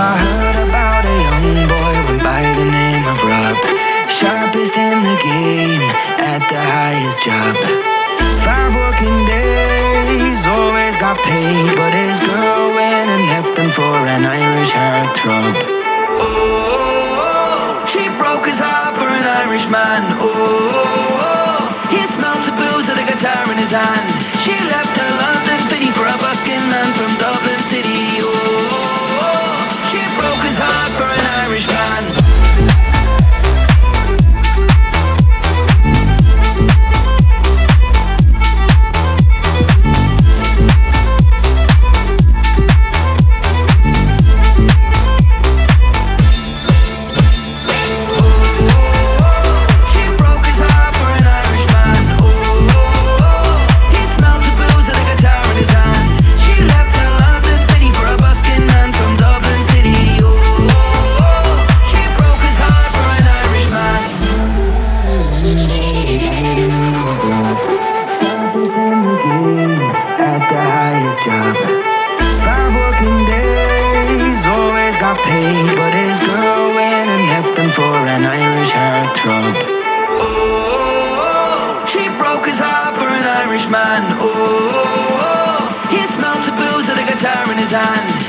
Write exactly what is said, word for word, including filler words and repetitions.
I heard about a young boy went by the name of Rob, sharpest in the game at the highest job. Five working days, always got paid, but his girl went and left him for an Irish heartthrob. Oh, she broke his heart for an Irishman. Oh, he smelled the booze and a guitar in his hand. She left her London city for a busking man from Dublin City. Oh, she broke his heart for an Irishman. Paid, but his girl went and left him for an Irish heartthrob. Oh, she broke his heart for an Irishman. Oh, he smelled the booze and a guitar in his hand.